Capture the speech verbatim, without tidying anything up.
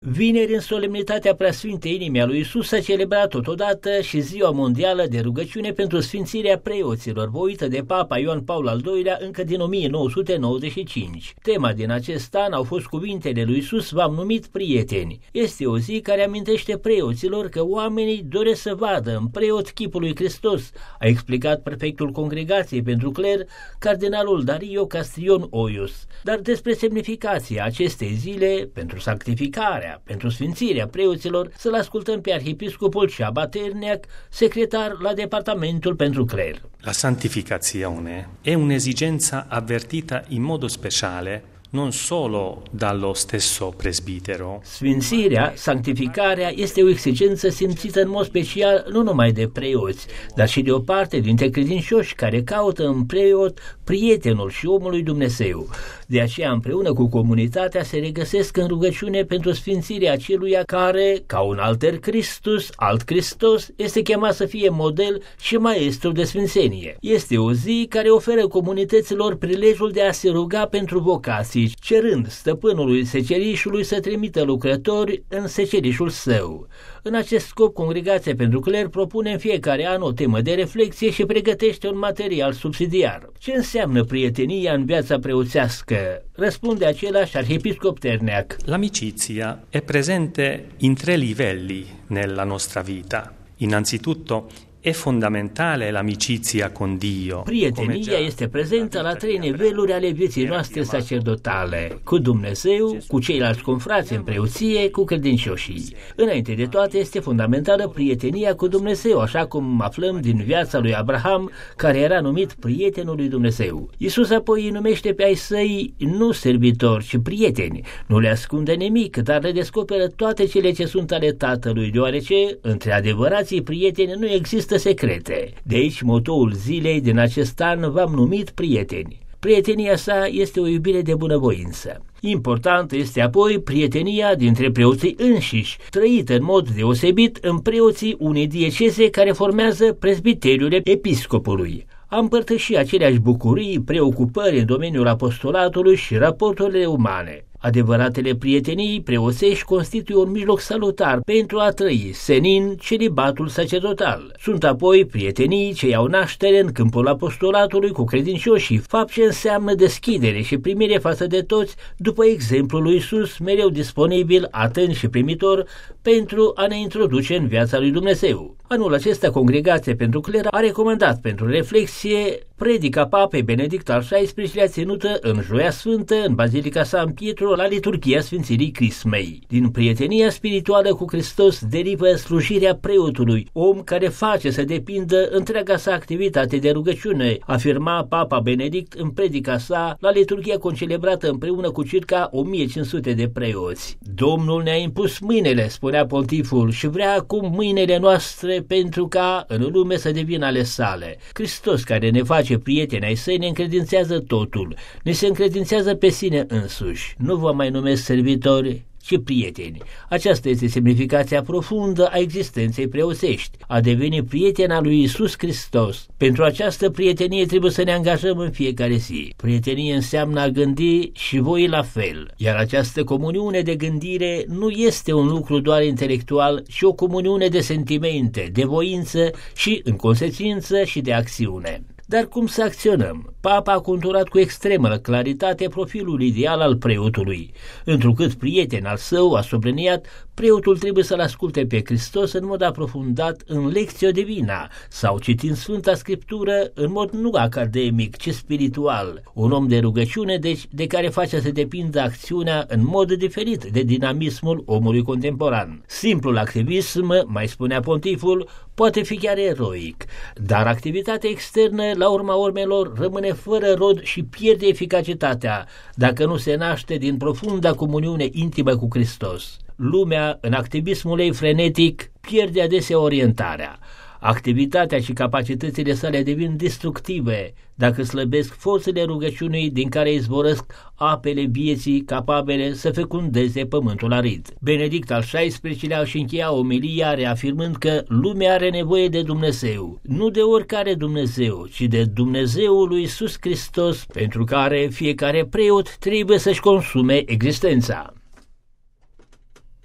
Vineri, în solemnitatea Preasfintei Inimii a lui Iisus, s-a celebrat totodată și Ziua Mondială de Rugăciune pentru Sfințirea Preoților, voită de Papa Ioan Paul al doilea încă din o mie nouă sute nouăzeci și cinci. Tema din acest an au fost cuvintele lui Iisus: v-am numit prieteni. Este o zi care amintește preoților că oamenii doresc să vadă în preot chipul lui Hristos, a explicat prefectul Congregației pentru Cler, cardinalul Dario Castrion Oius. Dar despre semnificația acestei zile pentru sanctificarea, pentru sfințirea preoților, să-l ascultăm pe arhiepiscopul Ceaba Terneac, secretar la Departamentul pentru Cler. La santificazione è un'esigenza avvertita in modo speciale non solo dallo stesso presbitero. Sfințirea, sanctificarea, este o exigență simțită în mod special nu numai de preoți, dar și de o parte dintre credincioși care caută în preot prietenul și omul lui Dumnezeu. De aceea, împreună cu comunitatea, se regăsesc în rugăciune pentru sfințirea aceluia care, ca un alter Christus, alt Hristos, este chemat să fie model și maestru de sfințenie. Este o zi care oferă comunităților prilejul de a se ruga pentru vocații, cerând stăpânului secerișului să trimită lucrători în secerișul său. În acest scop, Congregația pentru Cler propune în fiecare an o temă de reflexie și pregătește un material subsidiar. Ce înseamnă prietenia în viața preoțească? Răspunde același arhiepiscop Terneac. L'amicizia è presente in tre livelli nella nostra vita. Innanzitutto è fondamentale l'amicizia con Dio. Prietenia este prezentă la trei niveluri ale vieții noastre sacerdotale: cu Dumnezeu, cu ceilalți confrați în preoție, cu credincioșii. Înainte de toate, este fundamentală prietenia cu Dumnezeu, așa cum aflăm din viața lui Abraham, care era numit prietenul lui Dumnezeu. Iisus apoi îi numește pe ai săi nu servitori, ci prieteni. Nu le ascunde nimic, dar le descoperă toate cele ce sunt ale Tatălui, deoarece între adevărații prieteni nu există secrete. De aici motoul zilei din acest an: v-am numit prieteni. Prietenia sa este o iubire de bunăvoință. Importantă este apoi prietenia dintre preoții înșiși, trăită în mod deosebit în preoții unei dieceze care formează presbiteriul episcopului. A împărtăși aceleași bucurii, preocupări în domeniul apostolatului și raporturile umane. Adevăratele prietenii preoțești constituie un mijloc salutar pentru a trăi senin celibatul sacerdotal. Sunt apoi prietenii ce iau naștere în câmpul apostolatului cu credincioșii, fapt ce înseamnă deschidere și primire față de toți, după exemplul lui Iisus, mereu disponibil, atent și primitor pentru a ne introduce în viața lui Dumnezeu. Anul acesta, Congregația pentru Cler a recomandat pentru reflexie predica Papei Benedict al șaisprezecelea ținută în Joia Sfântă, în Bazilica San Pietro, la liturghia Sfințirii Crismei. Din prietenia spirituală cu Hristos derivă slujirea preotului, om care face să depindă întreaga sa activitate de rugăciune, afirma Papa Benedict în predica sa la liturghia concelebrată împreună cu circa o mie cinci sute de preoți. Domnul ne-a impus mâinile, spunea pontiful, și vrea acum mâinile noastre pentru ca în lume să devină ale sale. Hristos, care ne face prieteni ai săi, ne încredințează totul, ne se încredințează pe sine însuși. Nu vă mai numesc servitori, ci prieteni. Aceasta este semnificația profundă a existenței preoțești, a deveni prietena lui Iisus Hristos. Pentru această prietenie trebuie să ne angajăm în fiecare zi. Prietenie înseamnă a gândi și voi la fel, iar această comuniune de gândire nu este un lucru doar intelectual, ci o comuniune de sentimente, de voință și, în consecință, și de acțiune. Dar cum să acționăm? Papa a conturat cu extremă claritate profilul ideal al preotului. Întrucât prieten al său, a subliniat, preotul trebuie să-L asculte pe Hristos în mod aprofundat în lecțio divina sau citind Sfânta Scriptură în mod nu academic, ci spiritual. Un om de rugăciune, deci, de care face să depindă acțiunea în mod diferit de dinamismul omului contemporan. Simplul activism, mai spunea pontiful, poate fi chiar eroic, dar activitatea externă, la urma urmelor, rămâne fără rod și pierde eficacitatea dacă nu se naște din profunda comuniune intimă cu Hristos. Lumea, în activismul ei frenetic, pierde adesea orientarea. Activitatea și capacitățile sale devin destructive dacă slăbesc forțele rugăciunii din care izvorăsc apele vieții capabile să fecundeze pământul arid. Benedict al șaisprezecelea își încheia omilia reafirmând că lumea are nevoie de Dumnezeu, nu de oricare Dumnezeu, ci de Dumnezeul lui Iisus Hristos, pentru care fiecare preot trebuie să-și consume existența.